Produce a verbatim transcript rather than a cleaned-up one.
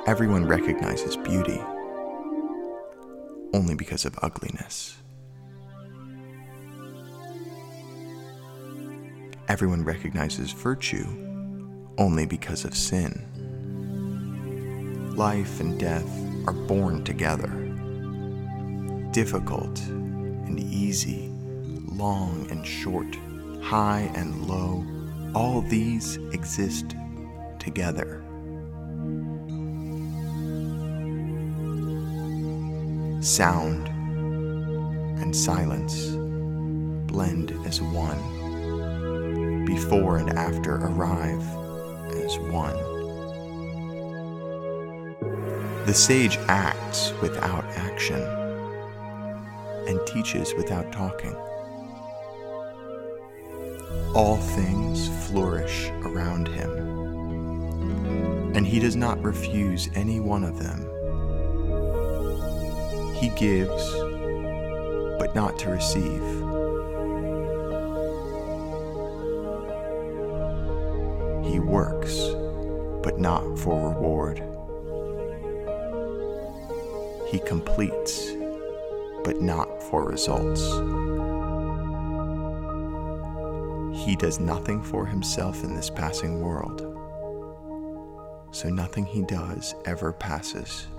Everyone recognizes beauty only because of ugliness. Everyone recognizes virtue only because of sin. Life and death are born together. Difficult and easy, long and short, high and low, all these exist together. Sound and silence blend as one. Before and after arrive as one. The sage acts without action and teaches without talking. All things flourish around him, and he does not refuse any one of them. He gives, but not to receive. He works, but not for reward. He completes, but not for results. He does nothing for himself in this passing world, so nothing he does ever passes.